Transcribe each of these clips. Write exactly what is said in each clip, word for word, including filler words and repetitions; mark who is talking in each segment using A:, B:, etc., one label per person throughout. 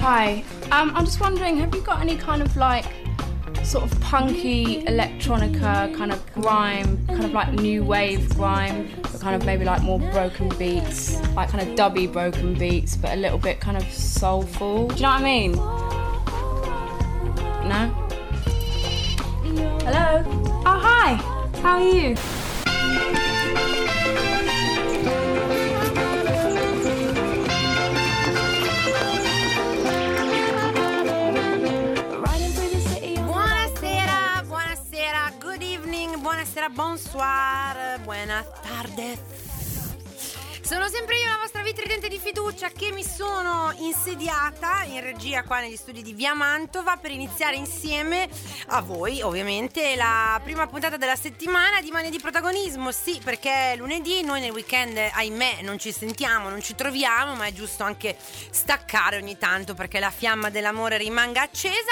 A: hi. Um, I'm just wondering, have you got any kind of like sort of punky electronica, kind of grime, kind of like new wave grime, but kind of maybe like more broken beats, like kind of dubby broken beats, but a little bit kind of soulful. Do you know what I mean? No? Hello? Oh, hi. How are you?
B: Buonasera, bonsoir, buenas tardes. Sono sempre io, la vostra vitridente di fiducia, che mi sono insediata in regia qua negli studi di Via Mantova per iniziare insieme a voi, ovviamente, la prima puntata della settimana di Manie di Protagonismo. Sì, perché lunedì noi nel weekend, ahimè, non ci sentiamo, non ci troviamo, ma è giusto anche staccare ogni tanto perché la fiamma dell'amore rimanga accesa.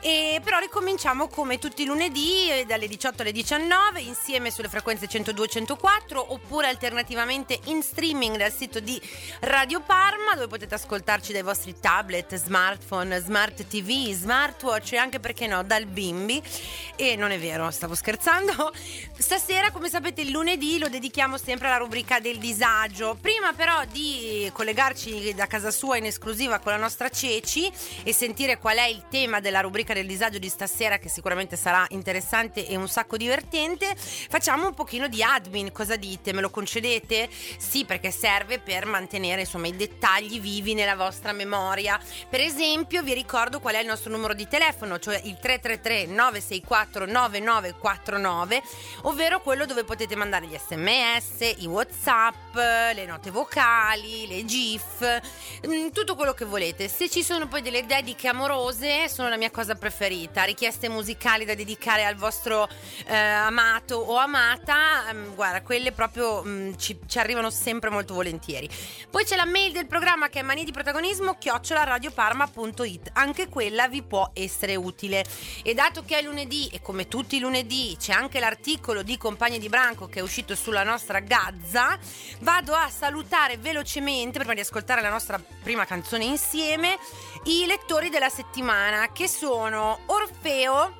B: E però ricominciamo come tutti i lunedì dalle diciotto alle diciannove insieme sulle frequenze centodue centoquattro, oppure alternativamente in streaming dal sito di Radio Parma, dove potete ascoltarci dai vostri tablet, smartphone, smart tv, smartwatch e anche, perché no, dal bimbi. E non è vero, stavo scherzando. Stasera, come sapete, il lunedì lo dedichiamo sempre alla rubrica del disagio. Prima però di collegarci da casa sua in esclusiva con la nostra Ceci e sentire qual è il tema della rubrica del disagio di stasera, che sicuramente sarà interessante e un sacco divertente, facciamo un pochino di admin. Cosa dite? Me lo concedete? Sì, perché serve per mantenere, insomma, i dettagli vivi nella vostra memoria. Per esempio, vi ricordo qual è il nostro numero di telefono, cioè il tre tre tre nove sei quattro nove nove quattro nove, ovvero quello dove potete mandare gli sms, i WhatsApp, le note vocali, le gif, tutto quello che volete. Se ci sono poi delle dediche amorose, sono la mia cosa preferita. Richieste musicali da dedicare al vostro eh, amato o amata, ehm, guarda, quelle proprio mh, ci, ci arrivano sempre molto volentieri. Poi c'è la mail del programma, che è manie di protagonismo chiocciola radioparma punto it, anche quella vi può essere utile. E dato che è lunedì, e come tutti i lunedì c'è anche l'articolo di Compagni di Branco che è uscito sulla nostra Gazza, vado a salutare velocemente, prima di ascoltare la nostra prima canzone insieme, i lettori della settimana, che sono Orfeo,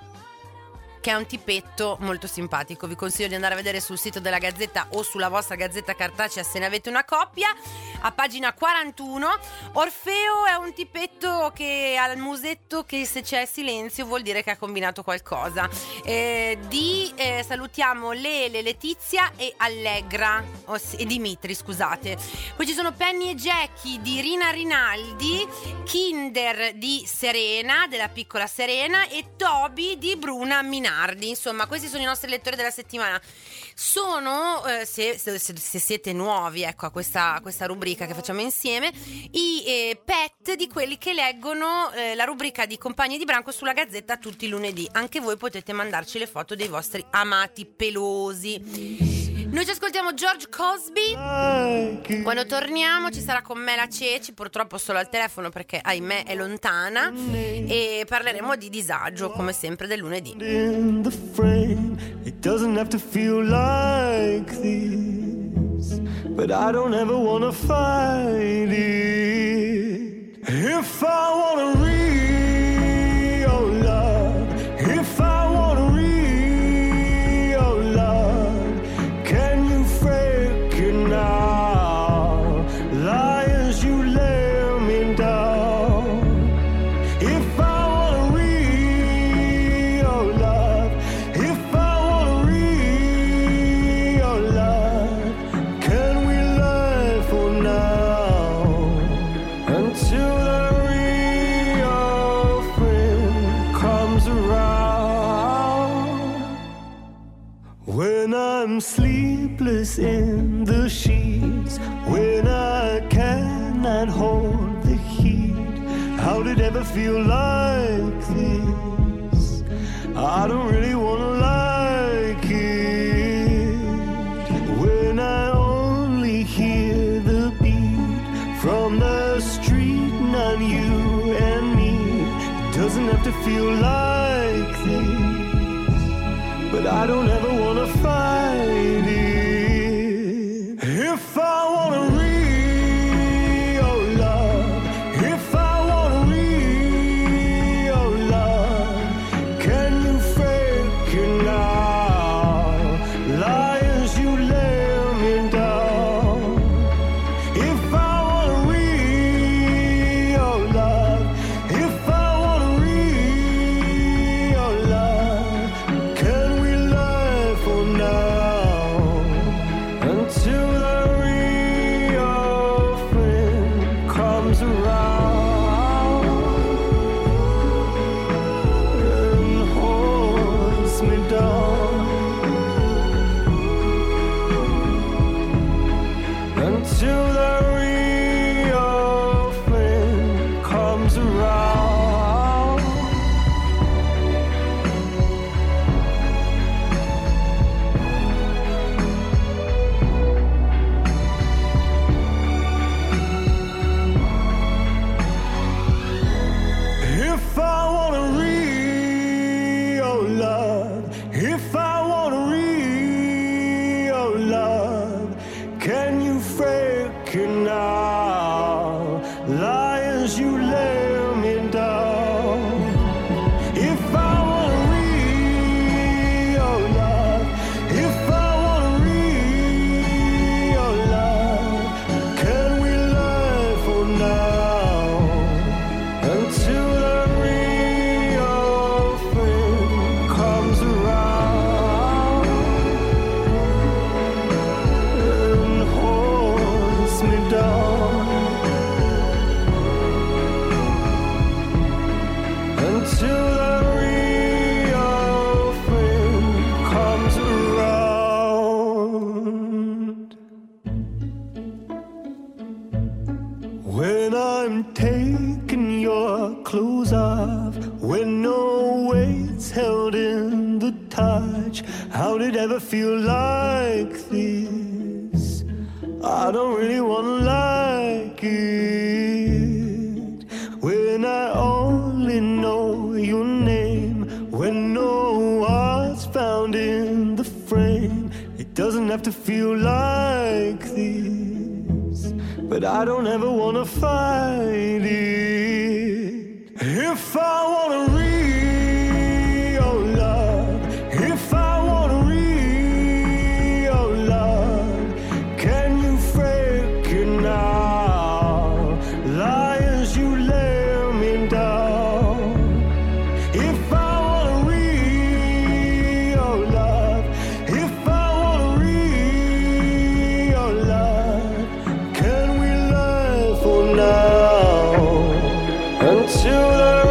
B: che è un tipetto molto simpatico. Vi consiglio di andare a vedere sul sito della Gazzetta o sulla vostra Gazzetta cartacea, se ne avete una copia, a pagina quarantuno. Orfeo è un tipetto che ha il musetto che, se c'è silenzio, vuol dire che ha combinato qualcosa. Eh, di eh, salutiamo Lele, Letizia e Allegra oh, e Dimitri, scusate. Poi ci sono Penny e Jackie di Rina Rinaldi, Kinder di Serena, della piccola Serena, e Toby di Bruna Minardi. Insomma, questi sono i nostri lettori della settimana. Sono, eh, se, se, se siete nuovi, ecco, a questa, a questa rubrica che facciamo insieme, i eh, pet di quelli che leggono eh, la rubrica di Compagni di Branco sulla Gazzetta tutti i lunedì. Anche voi potete mandarci le foto dei vostri amati pelosi. Noi ci ascoltiamo George Cosby. Quando torniamo ci sarà con me la Ceci, purtroppo solo al telefono perché, ahimè, è lontana, e parleremo di disagio, come sempre, del lunedì.
C: In the frame, it doesn't have to feel like this, but I don't ever wanna fight it. If I wanna real love, if I wanna real love, can you fake it now? Lie as you lay me down. If I wanna real love, if I wanna real love, can we learn for now until the real friend comes around? When I'm sleepless in the sheets, when I cannot hold the heat, how did it ever feel like this? I don't really wanna like it. When I only hear the beat from the street, not you and me, it doesn't have to feel like this, but I don't ever wanna fight it. If I wanna real love, if I wanna comes around and holds me down until the real friend comes around. If I want a real love, if I want a real love, can you fake it now? Lie as you lay me down. If I want a real love, if I want a real love, can we lie for now? Until the real friend comes around and holds me down. Until the real friend comes around. When I'm taking your clothes off, when no weight's held in the touch, how did it ever feel like this? I don't really wanna like it. When I only know your name, when no heart's found in the frame, it doesn't have to feel like this, but I don't ever wanna fight it. If I want a real love, if I want a real love, can you fake it now? Lie as you lay me down. If I want a real love, if I want a real love, can we lie for now? Until the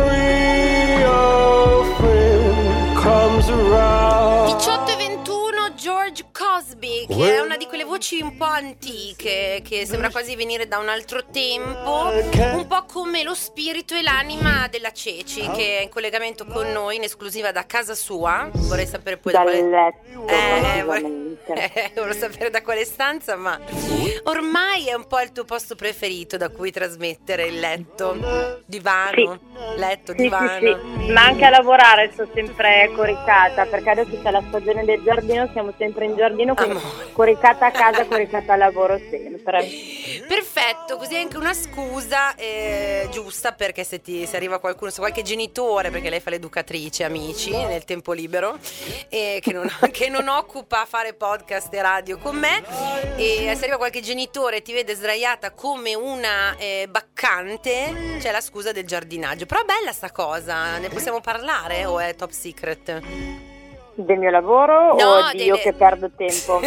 C: real friend comes around.
B: diciotto e ventuno, George Cosby, che è una di quelle voci un po' antiche, che sembra quasi venire da un altro tempo, un po' come lo spirito e l'anima della Ceci, che è in collegamento con noi in esclusiva da casa sua. Vorrei sapere poi da
D: Dal
B: quale...
D: letto,
B: Eh, vorrei...
D: praticamente.
B: eh, vorrei sapere da quale stanza, ma ormai è un po' il tuo posto preferito da cui trasmettere il letto, divano, letto,
D: Sì,
B: divano.
D: sì, sì, ma anche a lavorare sto sempre coricata, perché adesso c'è la stagione del giardino, siamo sempre in giardino, quindi
B: Amore.
D: coricata a casa, coricata al lavoro sempre.
B: Perfetto, così è anche una scusa eh, giusta, perché se ti se arriva qualcuno, se qualche genitore, perché lei fa l'educatrice, amici, nel tempo libero, e che non, che non occupa fare podcast e radio con me, e se arriva qualche genitore e ti vede sdraiata come una eh, baccante, c'è la scusa del giardinaggio. Però è bella sta cosa, ne possiamo parlare o è top secret?
D: Del mio lavoro
B: No,
D: o di io
B: delle-
D: che perdo tempo?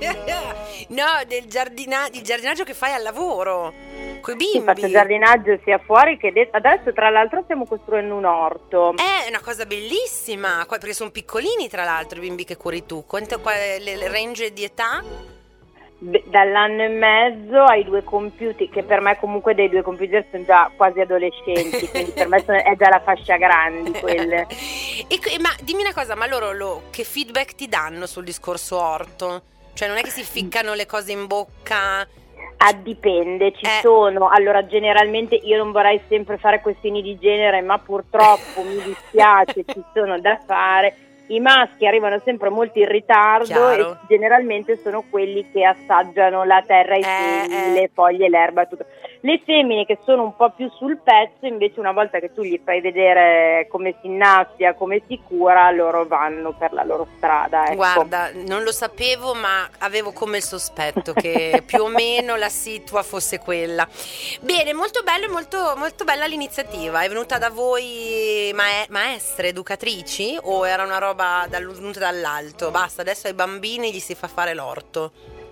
B: No, del giardina- il giardinaggio che fai al lavoro coi
D: Sì,
B: bimbi.
D: faccio giardinaggio sia fuori che dentro. Adesso tra l'altro stiamo costruendo un orto.
B: È una cosa bellissima, qua- perché sono piccolini tra l'altro i bimbi che curi tu. Quanto qual è le, le range di età?
D: Beh, dall'anno e mezzo ai due compiuti, che per me comunque dei due computer sono già quasi adolescenti, quindi per me sono- è già la fascia grandi quelle.
B: E, que- ma dimmi una cosa, ma loro lo, che feedback ti danno sul discorso orto? Cioè non è che si ficcano le cose in bocca?
D: Ah, dipende, ci
B: Eh.
D: sono, allora generalmente io non vorrei sempre fare questioni di genere, ma purtroppo mi dispiace, ci sono da fare. I maschi arrivano sempre molto in ritardo.
B: Chiaro.
D: E generalmente sono quelli che assaggiano la terra, i
B: Eh,
D: semi,
B: eh.
D: le foglie, l'erba, tutto. Le femmine, che sono un po' più sul pezzo, invece una volta che tu gli fai vedere come si innaffia, come si cura, loro vanno per la loro strada, ecco.
B: Guarda, non lo sapevo, ma avevo come il sospetto che più o meno la situa fosse quella. Bene, molto bello e molto, molto bella l'iniziativa. È venuta da voi mae- maestre, educatrici, o era una roba dal- venuta dall'alto? Basta, adesso ai bambini gli si fa fare l'orto.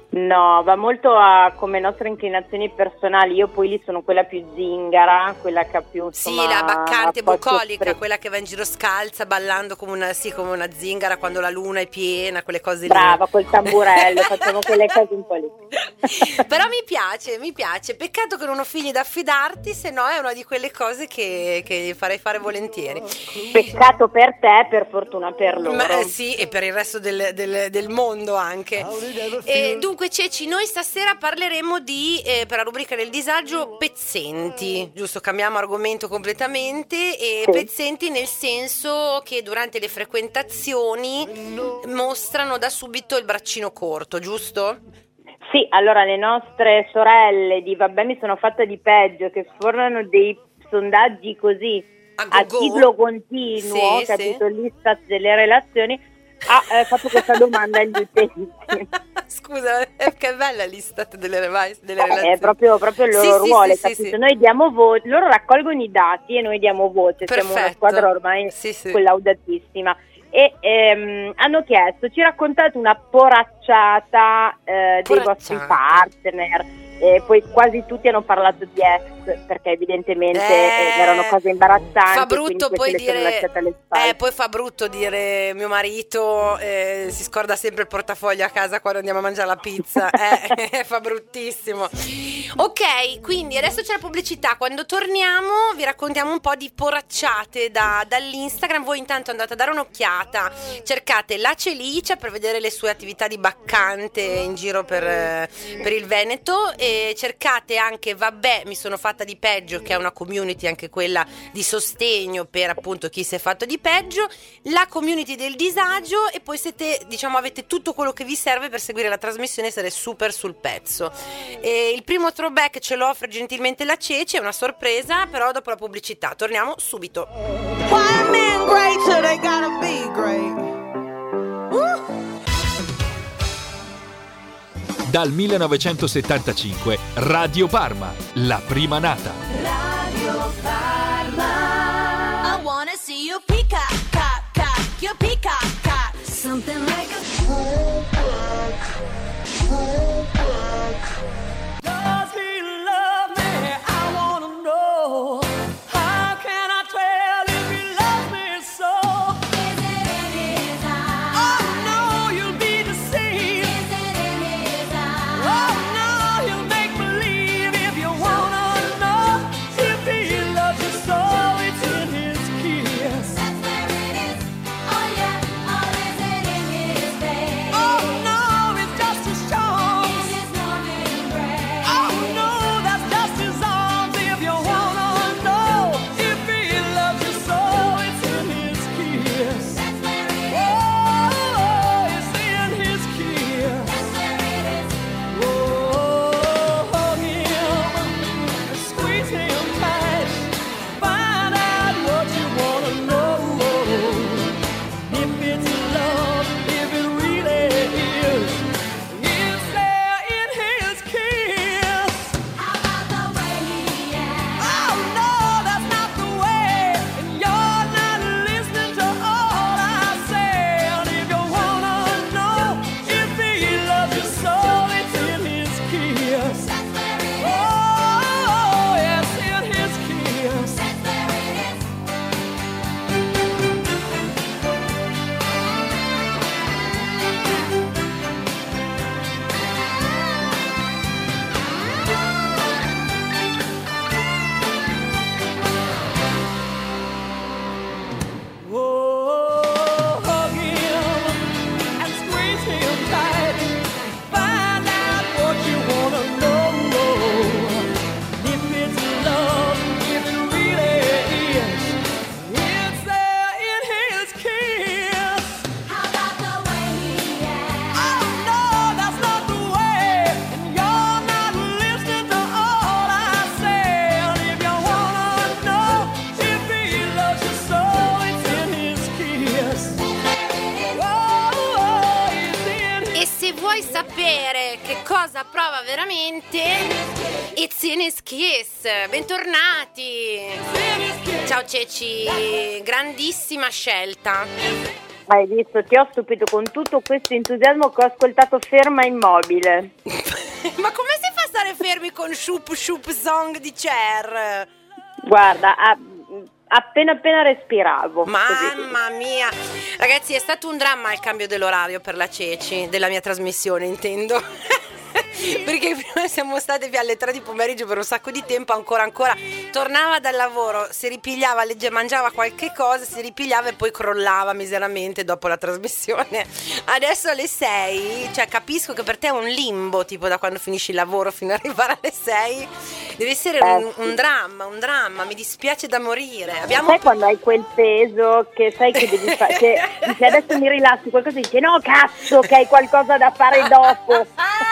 D: No, va molto a come nostre inclinazioni personali. Io poi lì sono quella più zingara, quella che ha più insomma,
B: sì, la baccante bucolica,
D: spre-
B: quella che va in giro scalza ballando come una, sì, come una zingara quando la luna è piena, quelle cose lì.
D: Brava, col tamburello, facciamo quelle cose un po' lì.
B: Però mi piace, mi piace. Peccato che non ho figli da affidarti, se no è una di quelle cose che, che farei fare volentieri.
D: Peccato per te, per fortuna per loro.
B: Ma, eh, sì, e per il resto del, del, del mondo anche. E dunque Ceci, noi stasera parleremo di, eh, per la rubrica del disagio, pezzenti, giusto? Cambiamo argomento completamente. E
D: sì.
B: Pezzenti nel senso che durante le frequentazioni mostrano da subito il braccino corto, giusto?
D: Sì, allora le nostre sorelle di Vabbè mi sono fatta di peggio, che formano dei sondaggi così
B: a,
D: a ciclo continuo,
B: sì,
D: capito,
B: sì.
D: l'Istat delle relazioni, ha eh, fatto questa domanda agli utenti.
B: Scusa, che bella l'Istat delle, delle
D: eh,
B: relazioni.
D: È proprio, proprio il loro
B: sì,
D: ruolo,
B: sì,
D: capito?
B: sì, sì.
D: Noi diamo voce, loro raccolgono i dati e noi diamo voce,
B: Perfetto.
D: siamo una squadra ormai
B: sì, sì.
D: collaudatissima. E ehm, hanno chiesto, ci raccontate una poracciata eh, dei vostri partner, e poi quasi tutti hanno parlato di ex, perché evidentemente
B: eh,
D: erano cose imbarazzanti.
B: Fa brutto poi dire,
D: alle spalle.
B: eh, poi fa brutto dire mio marito eh, si scorda sempre il portafoglio a casa quando andiamo a mangiare la pizza, eh, fa bruttissimo. Ok, quindi adesso c'è la pubblicità, quando torniamo vi raccontiamo un po' di poracciate da, dall'Instagram. Voi intanto andate a dare un'occhiata, cercate la Celicia per vedere le sue attività di baccante in giro per, per il Veneto, e cercate anche Vabbè mi sono fatta di peggio, che è una community anche quella di sostegno per appunto chi si è fatto di peggio, la community del disagio, e poi siete, diciamo, avete tutto quello che vi serve per seguire la trasmissione e essere super sul pezzo. E il primo throwback ce lo offre gentilmente la Ceci, è una sorpresa, però dopo la pubblicità torniamo subito.
E: Why men great till they gotta be great?
F: Dal millenovecentosettantacinque Radio Parma, la prima nata.
E: Radio Parma. I wanna see you peacock, cock, cock, your peacock, cock. Something like a
C: Does he love me? I wanna know. How can I tell if he loves me so?
E: Is it in his eyes?
C: Oh no, you'll be deceived.
E: Is it in his eyes?
C: Oh no, he'll make believe. If you wanna know if he loves you so, it's in his kiss.
E: That's where it is. Oh yeah, or is it in his face?
C: Oh no, it's just his charms.
E: In his warm embrace?
C: Oh no, that's just his arms. If you wanna know if he loves you so, it's in his kiss.
E: That's where it is.
C: Oh, it's in his kiss.
E: That's where it is.
C: Oh, hug him, squeeze him tight, find out what you wanna know. If it's love, if it really is, it's there in his kiss.
E: How about the way he acts?
C: Oh no, that's not the way, and you're not listening to all I say. And if you wanna know if he loves you so, it's in his kiss.
E: That's where it is.
C: Oh, yes, in his kiss.
E: That's where it is.
C: Oh, hug him and squeeze him tight. Find out what you wanna know. If it's love, if it really is, it's there in his kiss.
E: How about the way he acts?
C: Oh no, that's not the way, and you're not listening to all I say. And if you wanna know if he loves you so, it's in his kiss. Oh, it's in his
B: E se vuoi sapere che cosa prova veramente, it's in his kiss. Bentornati. Ciao Ceci, grandissima scelta.
D: Hai visto, ti ho stupito con tutto questo entusiasmo che ho ascoltato ferma immobile.
B: Ma come si fa a stare fermi con Shoop Shoop Song di Cher?
D: Guarda, a, appena appena respiravo.
B: Mamma mia. Ragazzi, è stato un dramma il cambio dell'orario per la Ceci, della mia trasmissione intendo. Perché prima siamo state via alle tre di pomeriggio per un sacco di tempo, ancora ancora tornava dal lavoro, si ripigliava, legge, mangiava qualche cosa, si ripigliava e poi crollava miseramente dopo la trasmissione. Adesso alle sei, cioè capisco che per te è un limbo, tipo da quando finisci il lavoro fino ad arrivare alle sei, deve essere
D: eh,
B: un,
D: sì.
B: un dramma, un dramma, mi dispiace da morire. Abbiamo...
D: Sai quando hai quel peso che sai che devi fare, che dici adesso mi rilassi, qualcosa dice no cazzo che hai qualcosa da fare dopo.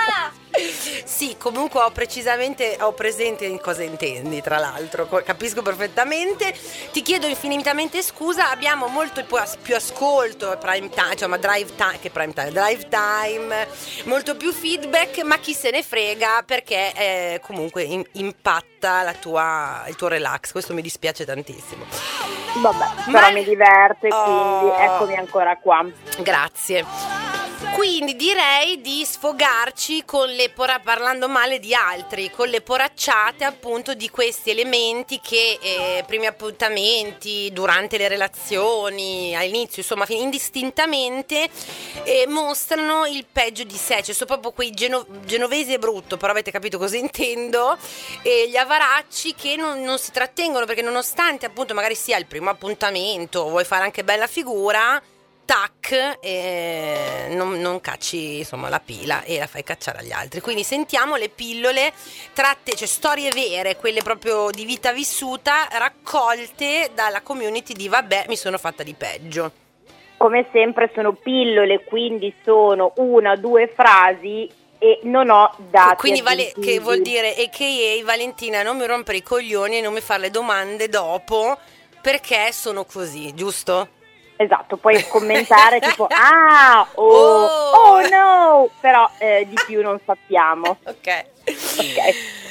B: Sì, comunque ho precisamente ho presente in cosa intendi, tra l'altro, capisco perfettamente. Ti chiedo infinitamente scusa, abbiamo molto più ascolto prime time, cioè ma drive time che prime time, drive time, molto più feedback, ma chi se ne frega perché eh, comunque in, impatta la tua, il tuo relax, questo mi dispiace tantissimo.
D: Vabbè,
B: ma...
D: però mi diverte,
B: oh.
D: quindi eccomi ancora qua.
B: Grazie. Quindi direi di sfogarci con le pora- parlando male di altri, con le poracciate appunto di questi elementi che eh, primi appuntamenti, durante le relazioni, all'inizio, insomma indistintamente eh, mostrano il peggio di sé, cioè sono proprio quei geno- genovesi è brutto, però avete capito cosa intendo, e gli avaracci che non, non si trattengono perché nonostante appunto magari sia il primo appuntamento, vuoi fare anche bella figura, tac, e non, non cacci insomma la pila e la fai cacciare agli altri. Quindi sentiamo le pillole tratte, cioè storie vere, quelle proprio di vita vissuta, raccolte dalla community di vabbè mi sono fatta di peggio.
D: Come sempre sono pillole, quindi sono una, due frasi e non ho dati.
B: Quindi vale, che vuol dire a k a Valentina non mi rompere i coglioni e non mi fare le domande dopo perché sono così, giusto?
D: Esatto, puoi commentare tipo ah, oh,
B: oh,
D: oh no, però eh, di più non sappiamo.
B: Ok.
D: Ok.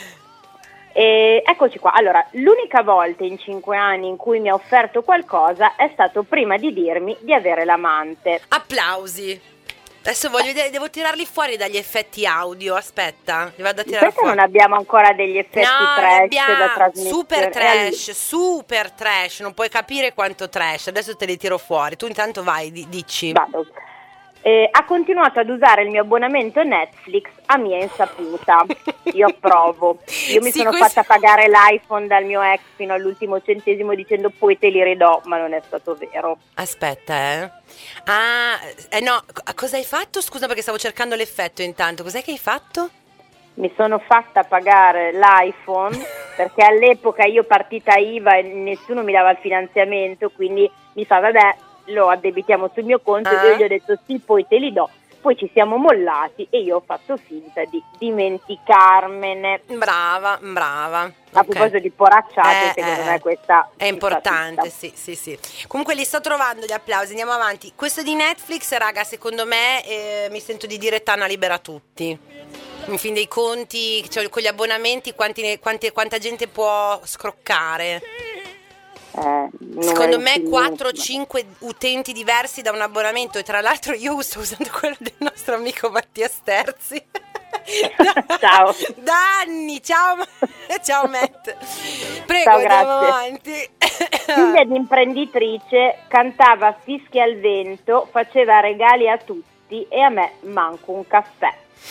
D: E eccoci qua. Allora, l'unica volta in cinque anni in cui mi ha offerto qualcosa è stato prima di dirmi di avere l'amante.
B: Applausi. Adesso voglio vedere, devo tirarli fuori dagli effetti audio, aspetta, li vado a tirare
D: Perché
B: fuori.
D: non abbiamo ancora degli effetti
B: no,
D: trash
B: abbiamo,
D: da trasmettere?
B: super trash, super trash, non puoi capire quanto trash, adesso te li tiro fuori, tu intanto vai, di, dici.
D: Vado. Eh, ha continuato ad usare il mio abbonamento Netflix a mia insaputa. Io approvo. Io mi
B: sì,
D: sono
B: questo...
D: fatta pagare l'iPhone dal mio ex fino all'ultimo centesimo dicendo poi te li ridò, ma non è stato vero.
B: Aspetta, eh. Ah, eh no, cosa hai fatto? Scusa perché stavo cercando l'effetto intanto. Cos'è che hai fatto?
D: Mi sono fatta pagare l'iPhone perché all'epoca io partita I V A e nessuno mi dava il finanziamento, quindi mi fa vabbè, lo addebitiamo sul mio conto,
B: ah.
D: e io gli ho detto sì, poi te li do. Poi ci siamo mollati e io ho fatto finta di dimenticarmene.
B: Brava, brava.
D: A
B: okay.
D: proposito di poracciate,
B: eh,
D: secondo
B: eh,
D: me questa
B: è importante, sì, sì, sì. Comunque li sto trovando gli applausi, andiamo avanti. Questo di Netflix, raga, secondo me eh, mi sento di dire Tana libera tutti. In fin dei conti, cioè, con gli abbonamenti, quanti, quanti, quanta gente può scroccare?
D: Eh,
B: Secondo me quattro o cinque utenti diversi da un abbonamento, e tra l'altro io sto usando quello del nostro amico Mattia Sterzi. da,
D: ciao
B: da anni, ciao ciao Matt, prego,
D: ciao,
B: andiamo
D: grazie.
B: avanti.
D: Figlia di imprenditrice, cantava fischi al vento, faceva regali a tutti e a me manco un caffè.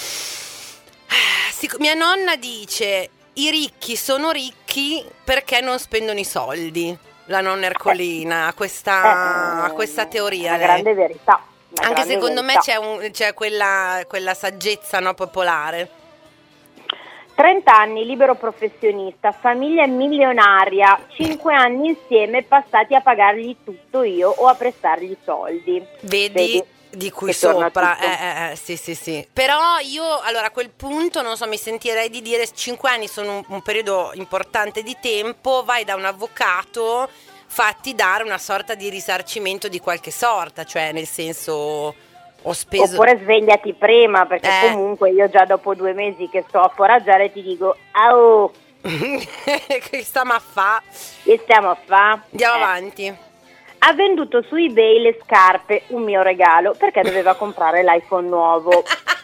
B: Sì, mia nonna dice i ricchi sono ricchi perché non spendono i soldi. La nonna Ercolina ha questa,
D: eh,
B: questa teoria.
D: Una
B: lei.
D: grande verità. Una
B: Anche
D: grande
B: secondo
D: verità.
B: me c'è, un, c'è quella, quella saggezza, no, popolare.
D: trenta anni, libero professionista, famiglia milionaria, cinque anni insieme passati a pagargli tutto io o a prestargli i soldi.
B: Vedi?
D: Vedi?
B: Di cui
D: Che torna
B: sopra,
D: tutto.
B: eh, eh, eh, sì, sì, sì. Però io, allora, a quel punto, non so, mi sentirei di dire cinque anni sono un, un periodo importante di tempo, vai da un avvocato, fatti dare una sorta di risarcimento di qualche sorta, cioè nel senso ho speso...
D: Oppure svegliati prima, perché
B: Eh.
D: comunque io già dopo due mesi che sto a foraggiare ti dico, au,
B: che stiamo a fa?
D: che stiamo a fa?
B: Andiamo
D: Eh.
B: avanti.
D: ha venduto su eBay le scarpe, un mio regalo, perché doveva comprare l'iPhone nuovo.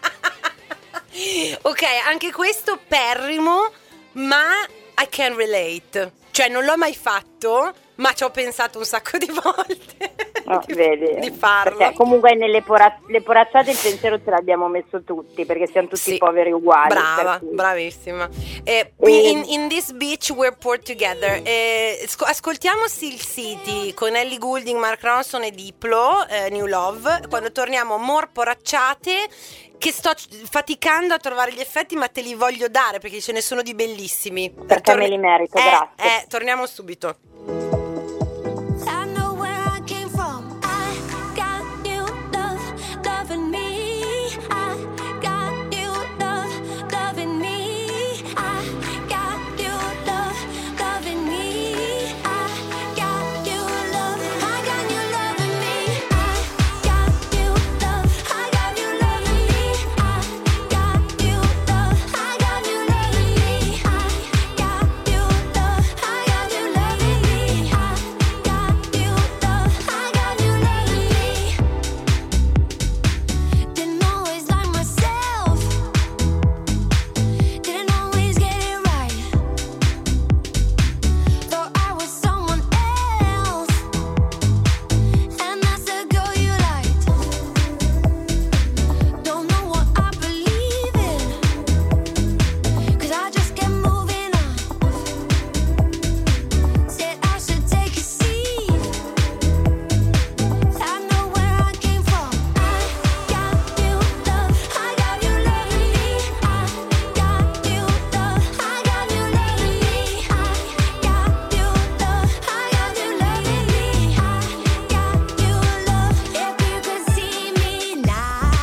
B: Ok, anche questo perrimo, ma I can relate. Cioè non l'ho mai fatto, ma ci ho pensato un sacco di volte.
D: Oh,
B: di,
D: vedi,
B: di farlo.
D: Perché comunque nelle pora- le poracciate il pensiero ce l'abbiamo messo tutti, perché siamo tutti
B: Sì.
D: poveri uguali.
B: Brava,
D: per cui.
B: bravissima. Eh,
D: E-
B: in, in this beach we're poor together. Eh, sco- ascoltiamo Steel City con Ellie Goulding, Mark Ronson e Diplo, eh, New Love. Quando torniamo, more poracciate, che sto c- faticando a trovare gli effetti, ma te li voglio dare perché ce ne sono di bellissimi.
D: Perché me li merito,
B: eh,
D: grazie.
B: Eh, torniamo subito.
E: I know where I came from. I got new love, loving me. I got new love, loving me. I got new love, loving me. I got new love, I got new loving me. I got new love, I got new loving me. I got new love, I got new loving me. I got new love, I got new loving me. I got new love, I got new loving me. Didn't always like myself, didn't always get it right. Thought I was someone else, and that's the girl you liked. Don't know what I believe in, 'cause I just kept moving on. Said I should take a seat. I know where I came from. I got new love, I got new loving me. I got new love, I got new loving me. I got new love, I got new loving me. I got new love. If you could see me now,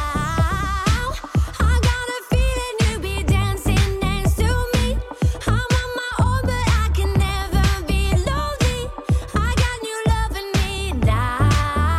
E: I got a feeling you'd be dancing next to me. I'm on my own, but I can never be lonely. I got new love in me now.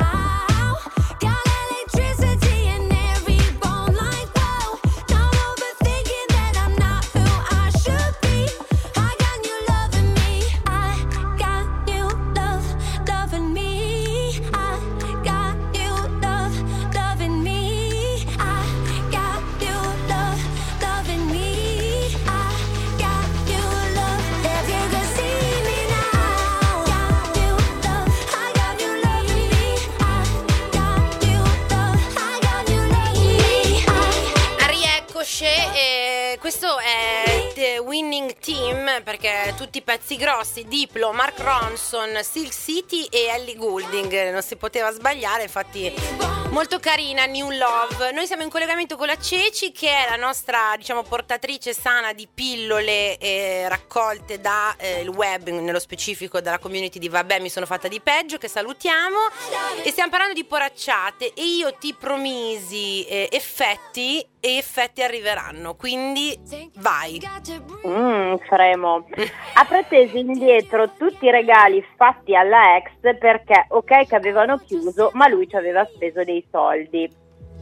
E: Got electricity in every bone, like whoa. Not overthinking that I'm not who I should be. I got new love in me. I got new love, loving me. I got new love, loving me. I got new love, loving me. I got new love. If you could see me now, got new love, I got new loving me. I got new love, I got new loving me. I
B: Rieccoci, eh, questo è The Winning Team, perché tutti i pezzi grossi, Diplo, Mark Ronson, Steel City e Ellie Goulding, non si poteva sbagliare, infatti molto carina, New Love. Noi siamo in collegamento con la Ceci, che è la nostra, diciamo, portatrice sana di pillole eh, raccolte da eh, il web, nello specifico dalla community di Vabbè mi sono fatta di peggio, che salutiamo, e stiamo parlando di poracciate e io ti promisi eh, effetti, e effetti arriveranno, quindi vai.
D: Mm, fremo. Ha preteso indietro tutti i regali fatti alla ex perché, ok, che avevano chiuso, ma lui ci aveva speso dei soldi.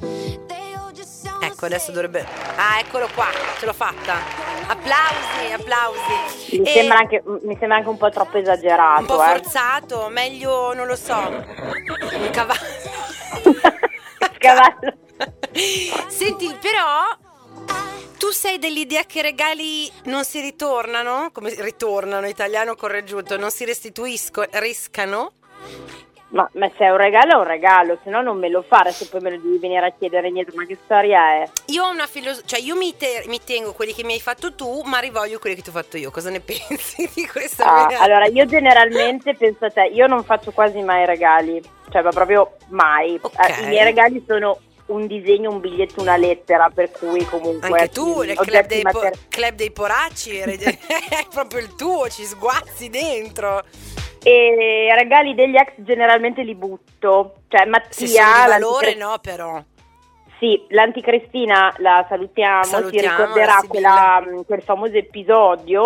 B: Ecco, adesso dovrebbe... Ah, eccolo qua, ce l'ho fatta. Applausi, applausi.
D: Mi,
B: E-
D: sembra anche, mi sembra anche un po' troppo esagerato.
B: Un po'
D: eh.
B: forzato, meglio, non lo so, un cavallo.
D: Cavallo.
B: Senti, però tu sei dell'idea che i regali non si ritornano, come ritornano, italiano correggiuto, non si restituiscono?
D: Ma, ma se è un regalo è un regalo, se no non me lo fare, se poi me lo devi venire a chiedere indietro, ma che storia è?
B: Io ho una filosofia, cioè io mi, te- mi tengo quelli che mi hai fatto tu, ma rivoglio quelli che ti ho fatto io. Cosa ne pensi di questa?
D: Ah,
B: mia-
D: allora, io generalmente penso a te, io non faccio quasi mai regali, cioè ma proprio mai.
B: Ok.
D: Eh, I miei regali sono un disegno, un biglietto, una lettera, per cui comunque
B: Anche tu,
D: sì,
B: nel club
D: oggetti
B: dei, po-
D: mater-
B: club dei poracci, è proprio il tuo, ci sguazzi dentro.
D: E regali degli ex generalmente li butto, cioè
B: Se sono
D: Mattia
B: di valore,
D: l'anticri-
B: no, però.
D: sì, l'anticristina la salutiamo,
B: Salutiamo,
D: si ricorderà
B: la Sibilla.
D: quella, quel famoso episodio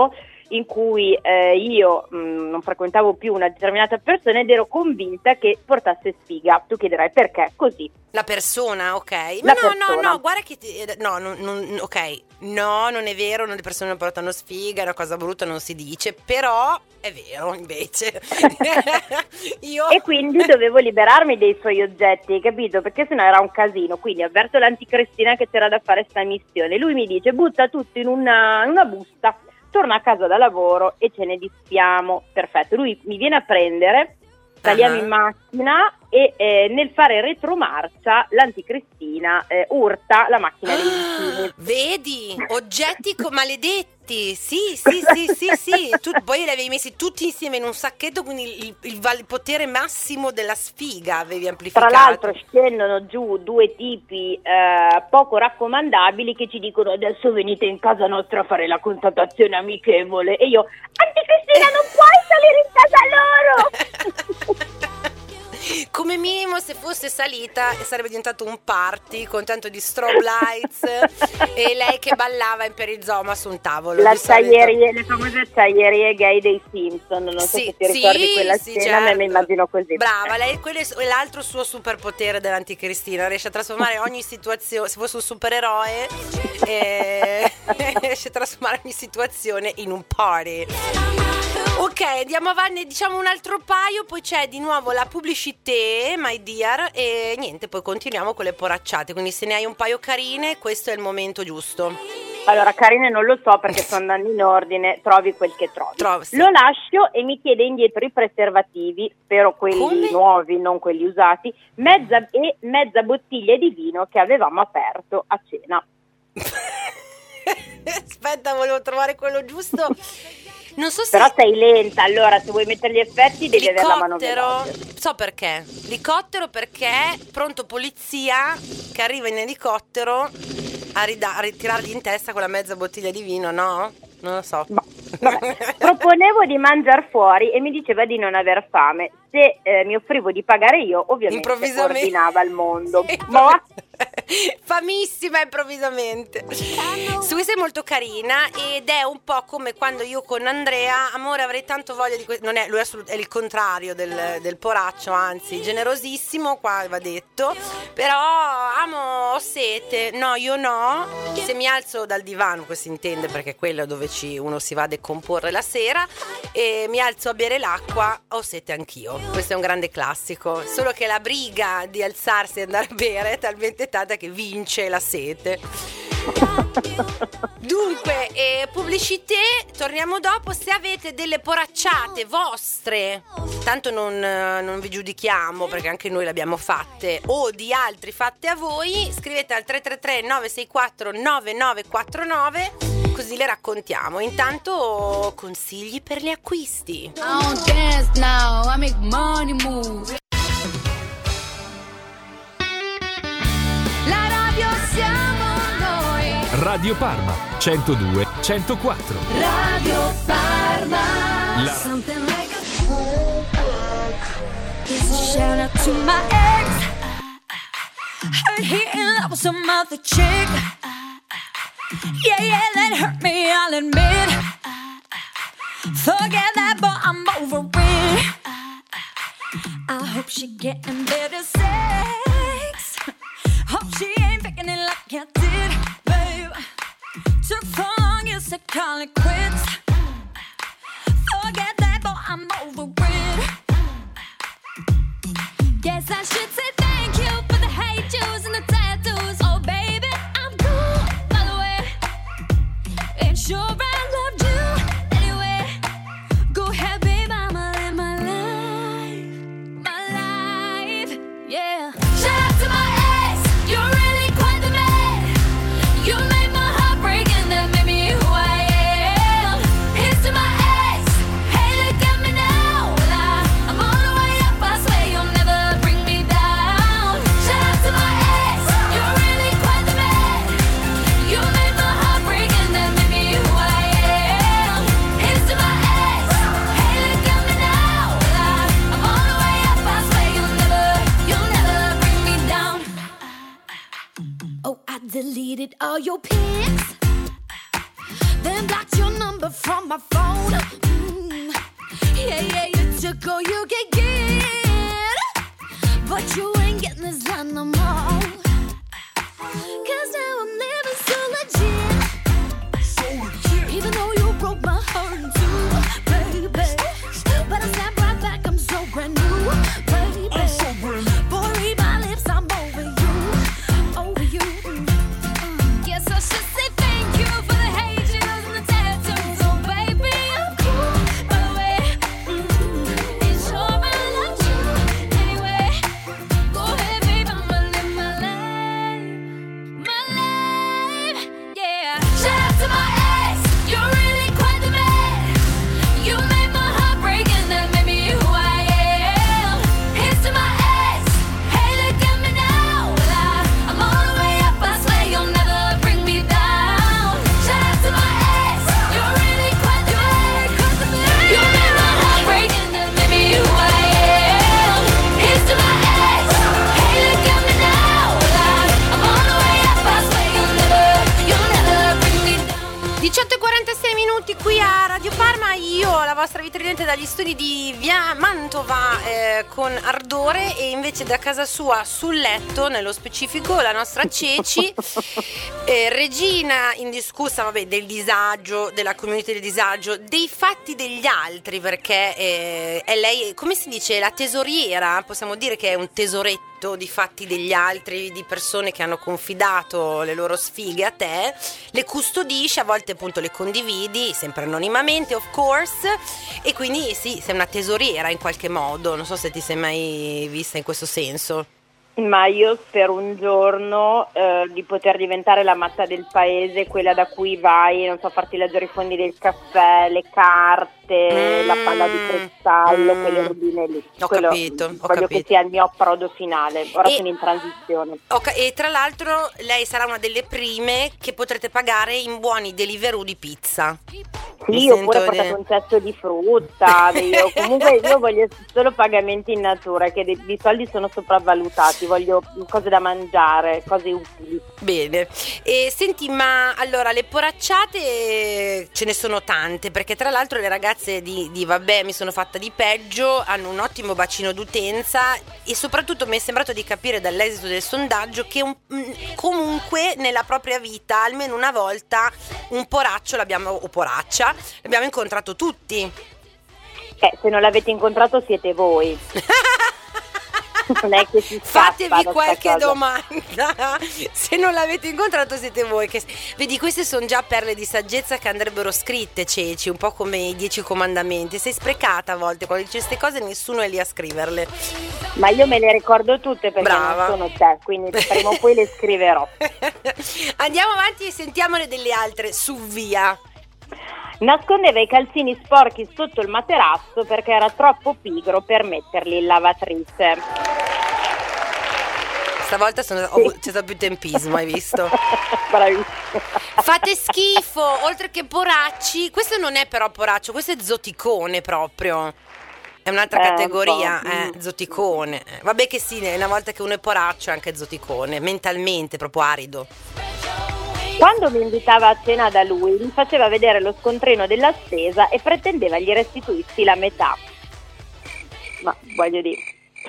D: in cui eh, io mh, non frequentavo più una determinata persona ed ero convinta che portasse sfiga. Tu chiederai perché? Così.
B: La persona, ok.
D: La
B: Ma no, no,
D: persona.
B: no, guarda che ti- no, non- non- ok. No, non è vero, non le persone non portano sfiga, è una cosa brutta, non si dice, però è vero invece. Io
D: E quindi dovevo liberarmi dei suoi oggetti, hai capito? Perché sennò era un casino. Quindi avverto l'anticristina che c'era da fare sta missione. Lui mi dice: butta tutto in una, in una busta, torna a casa da lavoro e ce ne dispiamo. Perfetto. Lui mi viene a prendere, saliamo
B: Ah.
D: in macchina e eh, nel fare retromarcia l'anticristina eh, urta la macchina dei vicini.
B: Vedi, oggetti co- maledetti, sì, sì, sì, sì, sì. Tu, poi li avevi messi tutti insieme in un sacchetto, quindi il, il, val- il potere massimo della sfiga avevi
D: Tra
B: amplificato.
D: l'altro scendono giù due tipi eh, poco raccomandabili che ci dicono: adesso venite in casa nostra a fare la constatazione amichevole. E io: Anticristina, non puoi salire in casa loro!
B: Come minimo, se fosse salita sarebbe diventato un party con tanto di strobe lights e lei che ballava in perizoma su un tavolo.
D: La
B: di solito.
D: acciaierie, le famose acciaierie gay dei Simpson, non so
B: Sì,
D: se ti ricordi
B: sì,
D: quella
B: sì,
D: scena, me
B: certo.
D: mi immagino così.
B: Brava, lei, quello è è l'altro suo superpotere dell'anticristina, riesce a trasformare ogni situazione, se fosse un supereroe, eh, riesce a trasformare ogni situazione in un party. Ok, andiamo avanti, diciamo un altro paio, poi c'è di nuovo la pubblicità, my dear, e niente, poi continuiamo con le poracciate, quindi se ne hai un paio carine, questo è il momento giusto.
D: Allora, carine non lo so perché sto andando in ordine, trovi quel che trovi.
B: Trovo, sì.
D: Lo lascio e mi chiede indietro i preservativi, spero quelli
B: Come?
D: nuovi, non quelli usati, mezza e mezza bottiglia di vino che avevamo aperto a cena.
B: Aspetta, volevo trovare quello giusto. Non so se
D: Però sei lenta, allora se vuoi mettere gli effetti devi avere la mano
B: Elicottero,
D: veloce.
B: so perché. Elicottero perché pronto polizia che arriva in elicottero a, rida- a ritirargli in testa quella mezza bottiglia di vino, no? Non lo so.
D: Ma, vabbè. Proponevo di mangiare fuori e mi diceva di non aver fame. Se eh, mi offrivo di pagare io, ovviamente
B: Improvvisamente.
D: ordinava il mondo.
B: Sì,
D: Ma
B: famissima improvvisamente. Su questa è molto carina ed è un po' come quando io con Andrea, amore, avrei tanto voglia di questo. Non è, lui è, assolut- è il contrario del, del poraccio, anzi generosissimo, qua va detto. Però amo, ho sete. No, io no. Se mi alzo dal divano, questo si intende perché è quello dove ci, uno si va a decomporre la sera, e mi alzo a bere l'acqua, ho sete anch'io. Questo è un grande classico, solo che la briga di alzarsi e andare a bere è talmente tanta che vince la sete. Dunque, eh, pubblicità, torniamo dopo. Se avete delle poracciate vostre, tanto non, eh, non vi giudichiamo perché anche noi le abbiamo fatte, o di altri fatte a voi, scrivete al tre tre tre nove sei quattro nove nove quattro nove, così le raccontiamo. Intanto consigli per gli acquisti.
E: I don't dance now, I make money move. La radio siamo noi.
F: Radio Parma centodue centoquattro.
E: Radio Parma.
F: La-
E: Something like a This is a shout out to my ex. Heard he in love with some other chick. Yeah, yeah, that hurt me, I'll admit. Forget that, but I'm over it. I hope she getting better sex. Hope she ain't picking it like I did, babe. Took so long, you said call it quits. Forget that, but I'm over it. Guess I should say thank you for the hate juice and the tattoos. Oh, baby, I'm cool, by the way. Ain't sure I loved you anyway. Go ahead, babe, I'ma live my life, my life, yeah. Shout out to my ex, you're really quite the man. You made my heart break and that made me who I am. Here's to my ex, hey, look at me now. Well, I, I'm on the way up, I swear you'll never bring me down. Shout out to my ex, you're really quite the man. You made my heart break and that made me who I am. Here's to my ex, hey, look at me now. Well, I, I'm on the way up, I swear you'll never, you'll never bring me down. Oh, I deleted all your pics, then blocked your number from my phone. Mm, yeah, yeah, you took all you can get, but you ain't getting this done no more. Cause now I'm living so legit, so legit. Even though you broke my heart in two, baby, but I snap right back, I'm so brand new, baby. I'm so brand new. Boy, read my lips, I'm over you, over you. Mm. Guess I should say thank you for the haters and the tattoos. Oh, baby, I'm cool, by the way. Mm. It's sure I love you anyway. Go ahead, baby, I'ma live my life, my life, yeah. Shout out to my ex, you're really quite the man. You made my heart break and that made me who I am. Here's to my ex, hey, look at me now. Well, I, I'm all the way up, I swear you'll never bring me down. Shout out to my ex, you're really quite the man. You made my heart break and that made me who I am. Here's to my ex, hey, look at me now. Well, I, I'm all the way up, I swear you'll never, you'll never bring me down.
B: diciotto e quarantasei minuti qui a Radio Parma, io la vostra vitridente dagli studi di via Mantova eh, con ardore, e invece da casa sua sul letto, nello specifico, la nostra Ceci, eh, regina indiscussa, vabbè, del disagio, della community del disagio, dei fatti degli altri, perché eh, è lei, come si dice, la tesoriera, possiamo dire che è un tesoretto di fatti degli altri, di persone che hanno confidato le loro sfighe a te, le custodisci, a volte appunto le condividi, sempre anonimamente of course, e quindi sì, sei una tesoriera in qualche modo, non so se ti sei mai vista in questo senso.
D: Ma io spero un giorno eh, di poter diventare la matta del paese, quella da cui vai, non so, farti leggere i fondi del caffè, le carte,
B: Mm,
D: la palla di cristallo,
B: mm.
D: quelle robine lì.
B: Ho
D: Quello
B: capito, ho
D: voglio
B: capito.
D: che sia il mio approdo finale. Ora
B: E-
D: sono in transizione.
B: Ok, e tra l'altro lei sarà una delle prime che potrete pagare in buoni Deliveroo di pizza. Mi
D: Sì,
B: sento
D: oppure
B: di-
D: portate un cesto di frutta. Io, comunque io voglio solo pagamenti in natura, che di, di soldi sono sopravvalutati, voglio cose da mangiare, cose utili.
B: Bene, e senti, ma allora le poracciate eh, ce ne sono tante, perché tra l'altro le ragazze di, di Vabbè mi sono fatta di peggio hanno un ottimo bacino d'utenza, e soprattutto mi è sembrato di capire dall'esito del sondaggio che un- mm, comunque nella propria vita almeno una volta un poraccio l'abbiamo, o poraccia l'abbiamo incontrato tutti.
D: Eh, se non l'avete incontrato siete voi. Non è che si scappa
B: Fatevi
D: da sta
B: qualche
D: cosa.
B: domanda, se non l'avete incontrato siete voi che... Vedi, queste sono già perle di saggezza che andrebbero scritte, Ceci, un po' come i dieci comandamenti. Sei sprecata a volte quando dici queste cose, nessuno è lì a scriverle.
D: Ma io me le ricordo tutte perché
B: Brava.
D: non sono te, quindi prima o poi le scriverò.
B: Andiamo avanti e sentiamone delle altre su via.
D: Nascondeva i calzini sporchi sotto il materasso perché era troppo pigro per metterli in lavatrice.
B: Stavolta sono, ho, c'è stato più tempismo, hai visto?
D: Bravissima.
B: Fate schifo, oltre che poracci. Questo non è però poraccio, questo è zoticone proprio. È un'altra
D: Eh,
B: categoria,
D: un po'.
B: eh, zoticone. Eh, Vabbè che sì, una volta che uno è poraccio è anche zoticone, mentalmente proprio arido.
D: Quando mi invitava a cena da lui, mi faceva vedere lo scontrino della spesa e pretendeva gli restituissi la metà. Ma voglio dire...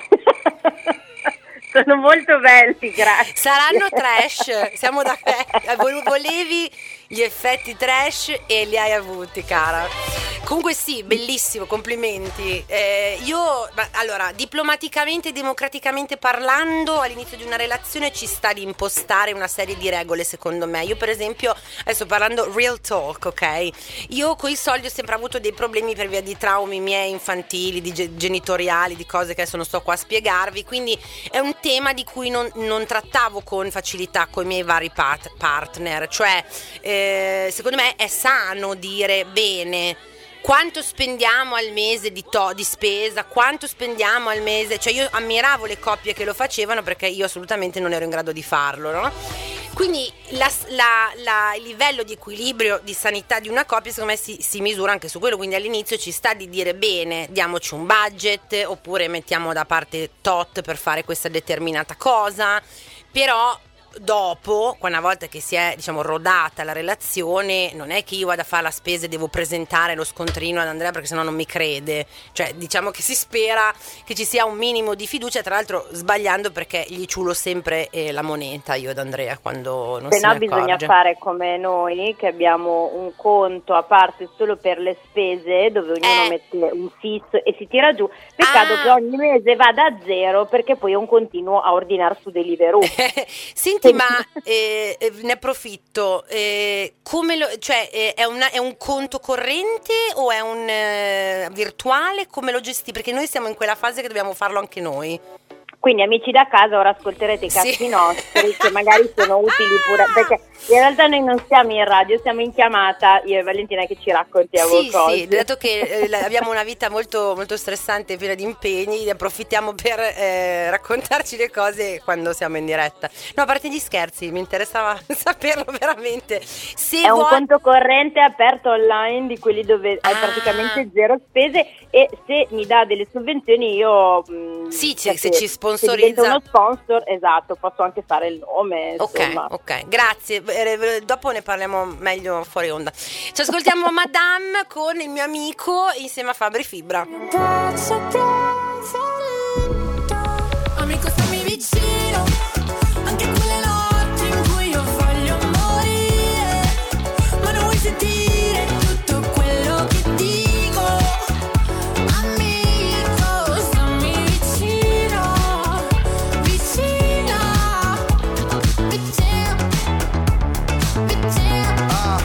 D: Sono molto belli, grazie.
B: Saranno trash, siamo da eh, volevi gli effetti trash e li hai avuti, cara. Comunque sì, bellissimo, complimenti. Eh, io, ma, allora, diplomaticamente e democraticamente parlando, all'inizio di una relazione ci sta di impostare una serie di regole, secondo me. Io per esempio, adesso parlando real talk, ok? Io con i soldi ho sempre avuto dei problemi per via di traumi miei infantili, di ge- genitoriali, di cose che adesso non sto qua a spiegarvi, quindi è un tema di cui non, non trattavo con facilità con i miei vari pat- partner, cioè eh, secondo me è sano dire bene quanto spendiamo al mese di, to- di spesa, quanto spendiamo al mese, cioè io ammiravo le coppie che lo facevano perché io assolutamente non ero in grado di farlo, no? Quindi la, la, la, il livello di equilibrio, di sanità di una coppia secondo me si, si misura anche su quello, quindi all'inizio ci sta di dire bene, diamoci un budget oppure mettiamo da parte tot per fare questa determinata cosa, però dopo, una volta che si è, diciamo, rodata la relazione, non è che io vado a fare la spesa e devo presentare lo scontrino ad Andrea, perché sennò non mi crede. Cioè, diciamo che si spera che ci sia un minimo di fiducia, tra l'altro sbagliando, perché gli ciulo sempre eh, la moneta io ad Andrea quando non
D: Se
B: se
D: no
B: ne
D: bisogna
B: accorge.
D: fare come noi, che abbiamo un conto a parte solo per le spese, dove ognuno
B: Eh.
D: mette un fisso e si tira giù. Peccato
B: Ah.
D: che ogni mese vada a zero, perché poi è un continuo a ordinare su Deliveroo.
B: Senti, ma eh, eh, ne approfitto, eh, come lo, cioè eh, è, una- è un conto corrente o è un eh, virtuale? Come lo gesti? Perché noi siamo in quella fase che dobbiamo farlo anche noi.
D: Quindi amici da casa, ora ascolterete i
B: Sì.
D: cazzi nostri, che magari sono utili pure, perché in realtà noi non siamo in radio, siamo in chiamata, io e Valentina, che ci raccontiamo
B: Sì,
D: cose.
B: sì, dato che eh, la- abbiamo una vita molto, molto stressante e piena di impegni, ne approfittiamo per eh, raccontarci le cose quando siamo in diretta. No, a parte gli scherzi, mi interessava saperlo veramente. Se
D: È un
B: vuoi-
D: conto corrente aperto online, di quelli dove hai
B: Ah.
D: praticamente zero spese, e se mi dà delle sovvenzioni io mh,
B: Sì,
D: cioè,
B: se ci sponsorizza.
D: se divento uno sponsor, esatto, posso anche fare il nome,
B: Ok,
D: insomma.
B: ok, grazie. Eh, Dopo ne parliamo meglio fuori onda. Ci ascoltiamo Madame con il mio amico insieme a Fabri Fibra.
E: Amico, stammi vicino, anche quelle notti in cui io voglio morire, ma non vuoi sentire tutto quello che dico. Amico, stammi vicino, vicino, vicino, vicino,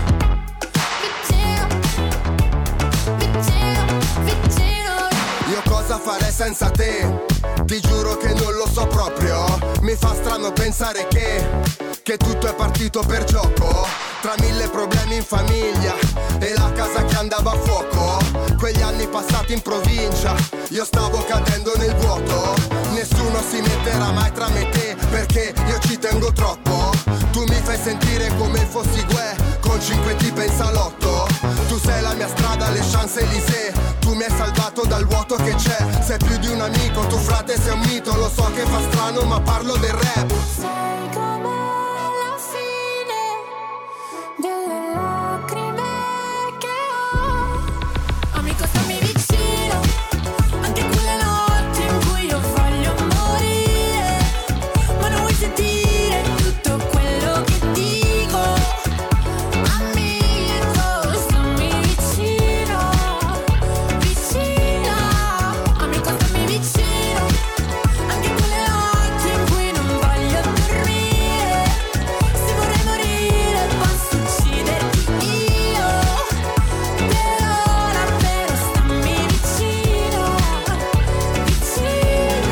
E: vicino, vicino.
G: Io cosa farei senza te? Ti giuro che non lo so proprio. Mi fa strano pensare che Che tutto è partito per gioco. Tra mille problemi in famiglia e la casa che andava a fuoco. Quegli anni passati in provincia, io stavo cadendo nel vuoto. Nessuno si metterà mai tra me e te, perché io ci tengo troppo. Tu mi fai sentire come fossi Gue, con cinque tipe in salotto. Tu sei la mia strada, le Champs-Élysées. Tu mi hai salvato dal vuoto che c'è. Sei più di un amico, tu frate sei un mito. Lo so che fa strano ma parlo del rap.
E: Sei come la fine delle lacrime che ho. Amico, stammi vicino, anche quelle notti in cui io voglio morire, ma non vuoi sentire tutto quello che dico. Amico, stammi vicino, vicino. Amico, stammi vicino, anche quelle notti in cui non voglio dormire. Se vorrei morire posso ucciderti io. Per ora però stammi vicino, vicino,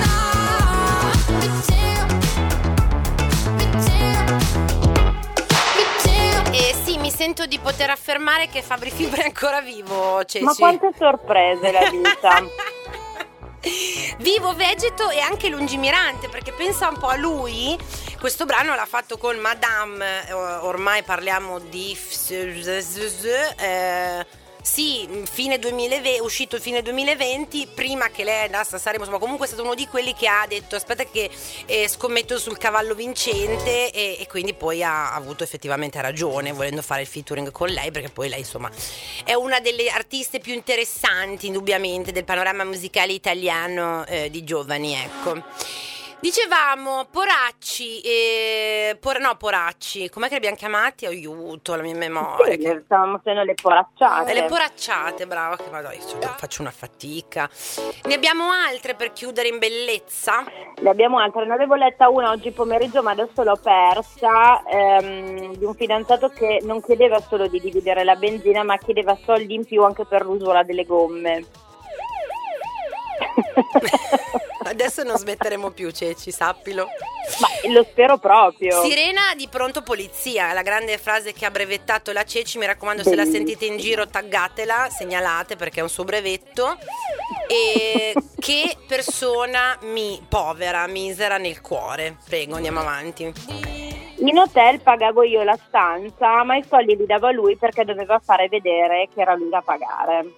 E: vicino, vicino.
B: E sì, mi sento di poter affermare che Fabri Fibra è ancora vivo, Ceci.
D: Ma quante sorprese la vita.
B: Vivo, vegeto e anche lungimirante, perché pensa un po' a lui. Questo brano l'ha fatto con Madame, eh, ormai parliamo di f- eh, sì, fine duemilaventi, uscito fine duemilaventi, prima che lei andasse a Sanremo. Insomma, comunque è stato uno di quelli che ha detto aspetta che eh, scommetto sul cavallo vincente, e, e quindi poi ha avuto effettivamente ragione volendo fare il featuring con lei, perché poi lei insomma è una delle artiste più interessanti indubbiamente del panorama musicale italiano eh, di giovani, ecco. Dicevamo Poracci, eh, por- no Poracci, com'è che li abbiamo chiamati? Aiuto, la mia memoria.
D: Sì,
B: che-
D: stavamo facendo le poracciate.
B: Eh, Le poracciate, brava, che vado, io faccio una fatica. Ne abbiamo altre per chiudere in bellezza?
D: Ne abbiamo altre, ne avevo letta una oggi pomeriggio ma adesso l'ho persa, ehm, di un fidanzato che non chiedeva solo di dividere la benzina, ma chiedeva soldi in più anche per l'usola delle gomme.
B: Adesso non smetteremo più, Ceci, sappilo.
D: Ma lo spero proprio.
B: Sirena di Pronto Polizia, la grande frase che ha brevettato la Ceci. Mi raccomando, se la
D: Bellissimo.
B: sentite in giro taggatela, segnalate perché è un suo brevetto. E che persona mi povera, misera nel cuore. Prego, andiamo avanti.
D: In hotel pagavo io la stanza, ma i soldi li dava lui perché doveva fare vedere che era lui da pagare.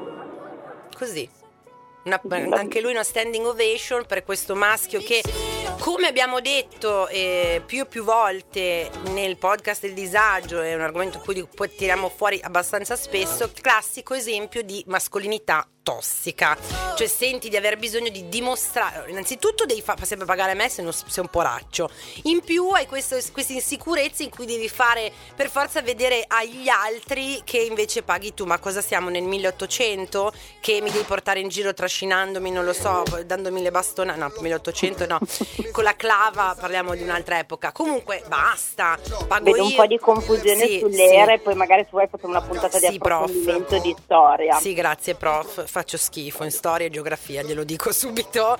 B: Così. Una- anche lui una standing ovation per questo maschio che Come abbiamo detto eh, più e più volte nel podcast del disagio, è un argomento cui poi tiriamo fuori abbastanza spesso, classico esempio di mascolinità tossica, cioè senti di aver bisogno di dimostrare, innanzitutto devi fa- sempre pagare a me se non sei un poraccio, in più hai questo, queste insicurezze in cui devi fare per forza vedere agli altri che invece paghi tu. Ma cosa siamo, nel milleottocento che mi devi portare in giro trascinandomi, non lo so, dandomi le bastone, no, milleottocento no, con la clava, parliamo di un'altra epoca. Comunque basta, pago
D: Vedo
B: io.
D: un po' di confusione
B: Sì,
D: sulle
B: sì.
D: ere, poi magari se vuoi facciamo una puntata di
B: Sì, prof.
D: approfondimento di storia.
B: Sì, grazie prof, faccio schifo in storia e geografia, glielo dico subito.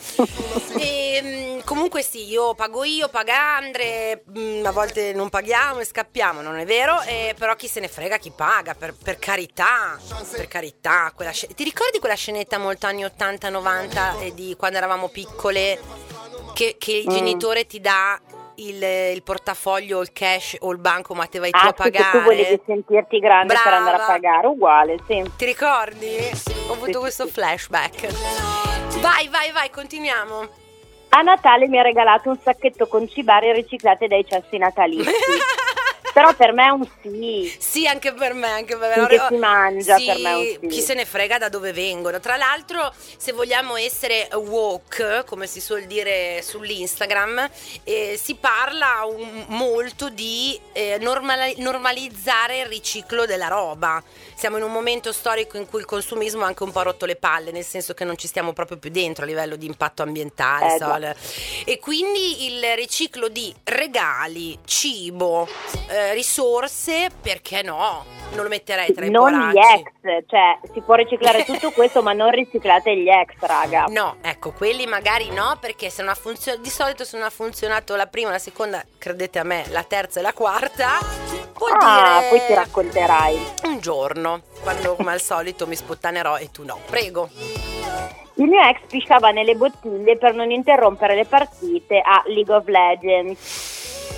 B: E, mh, comunque sì, io pago io, paga Andre, mh, a volte non paghiamo e scappiamo, non è vero? Eh, però chi se ne frega chi paga, per, per carità, per carità. Quella sc- Ti ricordi quella scenetta molto anni ottanta novanta eh, di quando eravamo piccole, che, che il
D: Mm.
B: genitore ti dà il, il portafoglio o il cash o il bancomat e vai tu
D: Ah,
B: a
D: sì, che
B: pagare?
D: tu volevi sentirti grande per
B: Brava.
D: andare a pagare, uguale, sì.
B: Ti ricordi? Ho avuto questo flashback. Vai, vai, vai, continuiamo.
D: A Natale mi ha regalato un sacchetto con cibari riciclate dai cessi natalizi. Però per me è un sì.
B: Sì, anche per me, anche per me.
D: Finché si mangia,
B: Sì,
D: per me è un sì.
B: chi se ne frega da dove vengono. Tra l'altro, se vogliamo essere woke, come si suol dire sull'Instagram, eh, si parla un- molto di eh, normali- normalizzare il riciclo della roba. Siamo in un momento storico in cui il consumismo ha anche un po' rotto le palle, nel senso che non ci stiamo proprio più dentro a livello di impatto ambientale.
D: Eh,
B: so,
D: già.
B: le- E quindi il riciclo di regali, cibo, eh, risorse, perché no? Non lo metterei tra i
D: Non
B: poracci.
D: gli ex, cioè si può riciclare tutto questo, ma non riciclate gli ex, raga.
B: No, ecco, quelli magari no, perché se non ha funzionato, di solito se non ha funzionato la prima, la seconda, credete a me, la terza e la quarta, vuol
D: Ah,
B: dire
D: poi ti racconterai.
B: un giorno, quando come al solito mi sputtanerò e tu no. Prego.
D: Il mio ex pisciava nelle bottiglie per non interrompere le partite a League of Legends.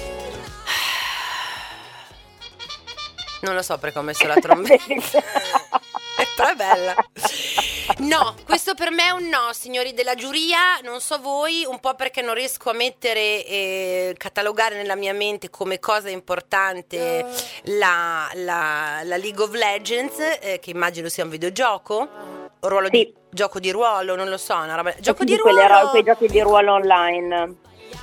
B: Non lo so perché ho messo la trombetta. Però è bella. No, questo per me è un no, signori della giuria. Non so voi, un po' perché non riesco a mettere e catalogare nella mia mente come cosa importante la, la, la League of Legends, eh, che immagino sia un videogioco. Ruolo
D: Sì.
B: di, gioco di ruolo, non lo so, una roba. Gioco di
D: Tutti quelle
B: ruolo.
D: ro- quei giochi di ruolo online.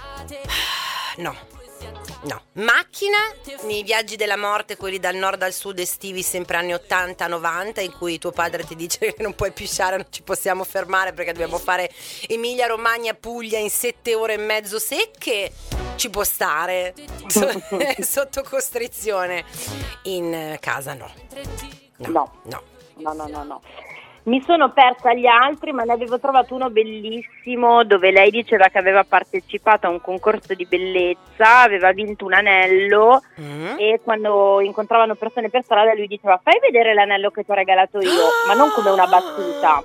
B: No. No, macchina, nei viaggi della morte, quelli dal nord al sud estivi, sempre anni ottanta novanta, in cui tuo padre ti dice che non puoi pisciare, non ci possiamo fermare perché dobbiamo fare Emilia Romagna Puglia in sette ore e mezzo secche, ci può stare so- sotto costrizione. In eh, casa no.
D: No.
B: No.
D: No, no, no, no. Mi sono persa gli altri, ma ne avevo trovato uno bellissimo dove lei diceva che aveva partecipato a un concorso di bellezza, aveva vinto un anello
B: Mm.
D: e quando incontravano persone per strada lui diceva fai vedere l'anello che ti ho regalato io, ma non come una battuta.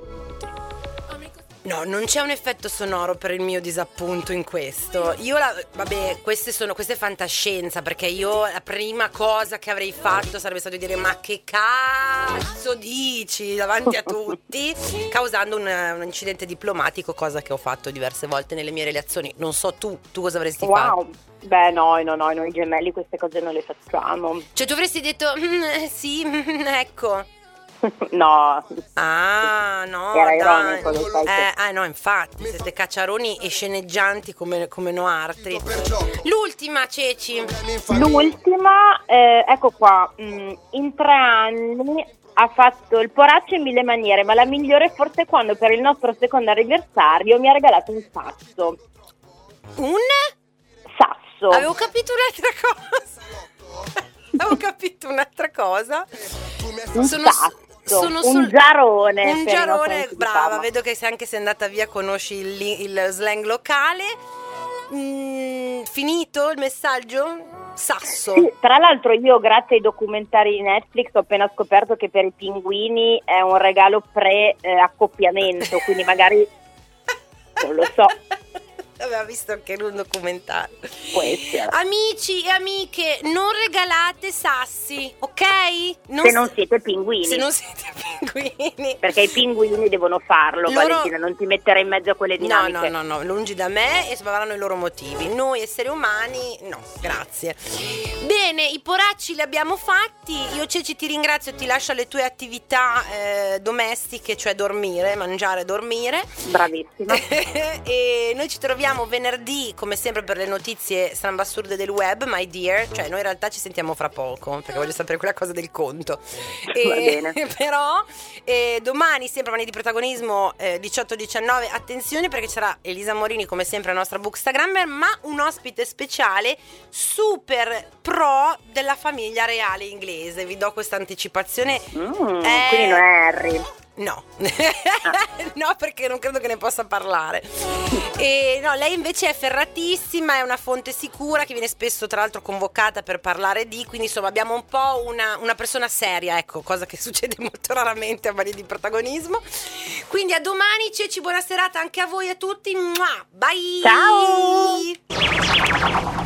B: No, non c'è un effetto sonoro per il mio disappunto in questo. Io la, vabbè, queste sono questa è fantascienza, perché io la prima cosa che avrei fatto sarebbe stato dire ma che cazzo dici davanti a tutti, causando un, un incidente diplomatico, cosa che ho fatto diverse volte nelle mie relazioni. Non so tu, tu cosa avresti fatto?
D: Wow. Beh no, no, no, noi gemelli queste cose non le facciamo.
B: Cioè tu avresti detto "Mm, eh, sì, mm, ecco".
D: No,
B: Ah, no,
D: Era
B: dai.
D: ironico, lo sai che-
B: Eh, ah, no, infatti, siete cacciaroni e sceneggianti come, come no altri. L'ultima, Ceci.
D: l'ultima, eh, ecco qua, mh, in tre anni ha fatto il poraccio in mille maniere, ma la migliore forse è quando per il nostro secondo anniversario mi ha regalato un sasso.
B: Un?
D: Sasso.
B: Avevo capito un'altra cosa. Avevo capito un'altra cosa.
D: un
B: Sono,
D: sasso.
B: sono
D: un
B: sol-
D: giarone.
B: Un
D: per i
B: giarone,
D: nostri amici di
B: brava.
D: Parma.
B: Vedo che sei anche se andata via, conosci il, li- il slang locale. Mm, finito il messaggio? Sasso.
D: Sì, tra l'altro io grazie ai documentari di Netflix ho appena scoperto che per i pinguini è un regalo pre-accoppiamento, quindi magari non lo so.
B: Aveva visto anche in un documentario.
D: Può essere.
B: Amici e amiche, non regalate sassi, ok?
D: Se non siete pinguini.
B: Se non siete pinguini.
D: Perché i pinguini devono farlo,
B: Loro-
D: Valentina, non ti mettere in mezzo a quelle
B: No,
D: dinamiche.
B: no, no, no, lungi da me e avranno i loro motivi. Noi esseri umani, no, grazie. Bene, i poracci li abbiamo fatti. Io Ceci ti ringrazio, ti lascio alle tue attività eh, domestiche, cioè dormire, mangiare e dormire.
D: Bravissima.
B: E noi ci troviamo venerdì, come sempre, per le notizie strambasturde del web, my dear. Cioè, noi in realtà ci sentiamo fra poco, perché voglio sapere quella cosa del conto. E,
D: Va bene.
B: Però eh, domani, sempre Mani di Protagonismo, eh, diciotto diciannove, attenzione perché c'era Elisa Morini, come sempre, la nostra bookstagrammer, ma un ospite speciale super pro della famiglia reale inglese. Vi do questa anticipazione.
D: Mm,
B: Eh,
D: Quindi non è Harry.
B: No, no, perché non credo che ne possa parlare. E no, lei invece è ferratissima, è una fonte sicura che viene spesso tra l'altro convocata per parlare di, quindi insomma abbiamo un po' una, una persona seria, ecco, cosa che succede molto raramente a Mani di Protagonismo. Quindi a domani, Ceci, buona serata anche a voi e a tutti. Mua, bye!
D: Ciao!